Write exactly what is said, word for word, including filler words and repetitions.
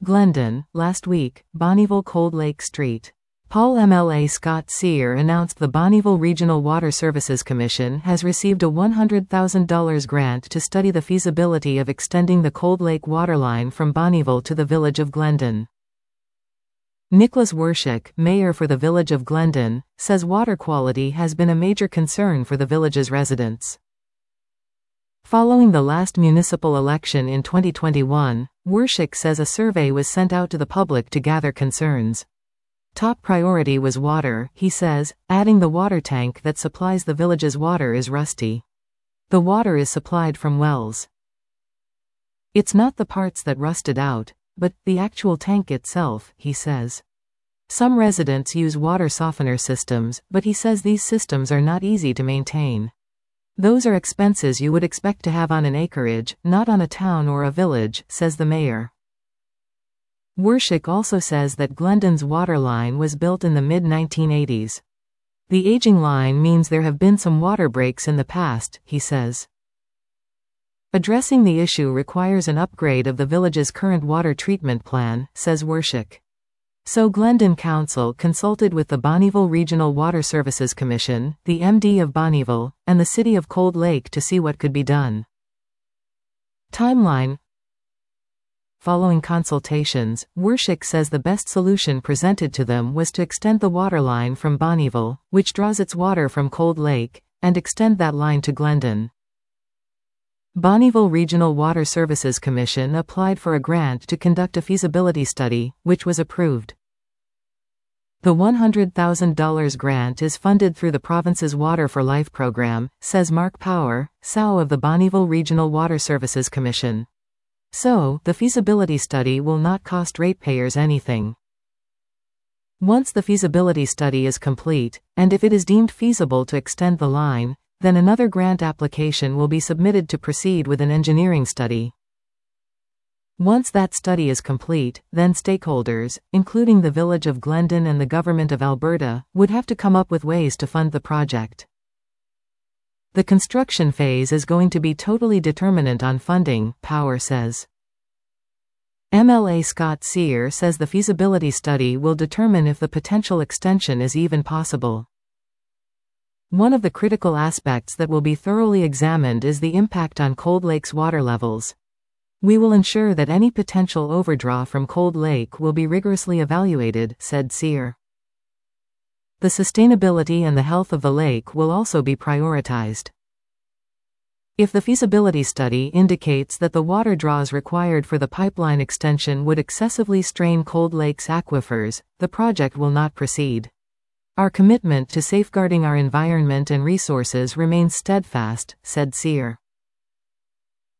Glendon, last week, Bonnyville Cold Lake Street. Paul M L A Scott Sear announced the Bonnyville Regional Water Services Commission has received a one hundred thousand dollars grant to study the feasibility of extending the Cold Lake waterline from Bonnyville to the village of Glendon. Nicholas Werschik, mayor for the village of Glendon, says water quality has been a major concern for the village's residents. Following the last municipal election in twenty twenty-one, Werschik says a survey was sent out to the public to gather concerns. Top priority was water, he says, adding the water tank that supplies the village's water is rusty. The water is supplied from wells. It's not the parts that rusted out, but the actual tank itself, he says. Some residents use water softener systems, but he says these systems are not easy to maintain. Those are expenses you would expect to have on an acreage, not on a town or a village, says the mayor. Werschik also says that Glendon's water line was built in the mid nineteen eighties. The aging line means there have been some water breaks in the past, he says. Addressing the issue requires an upgrade of the village's current water treatment plan, says Werschik. So Glendon Council consulted with the Bonnyville Regional Water Services Commission, the M D of Bonnyville, and the City of Cold Lake to see what could be done. Timeline. Following consultations, Werschik says the best solution presented to them was to extend the water line from Bonnyville, which draws its water from Cold Lake, and extend that line to Glendon. Bonnyville Regional Water Services Commission applied for a grant to conduct a feasibility study, which was approved. The one hundred thousand dollars grant is funded through the province's Water for Life program, says Mark Power, S O W of the Bonnyville Regional Water Services Commission. So, the feasibility study will not cost ratepayers anything. Once the feasibility study is complete, and if it is deemed feasible to extend the line, then another grant application will be submitted to proceed with an engineering study. Once that study is complete, then stakeholders, including the village of Glendon and the government of Alberta, would have to come up with ways to fund the project. The construction phase is going to be totally determinant on funding, Power says. M L A Scott Sear says the feasibility study will determine if the potential extension is even possible. One of the critical aspects that will be thoroughly examined is the impact on Cold Lake's water levels. We will ensure that any potential overdraw from Cold Lake will be rigorously evaluated, said Sear. The sustainability and the health of the lake will also be prioritized. If the feasibility study indicates that the water draws required for the pipeline extension would excessively strain Cold Lake's aquifers, the project will not proceed. Our commitment to safeguarding our environment and resources remains steadfast, said Sear.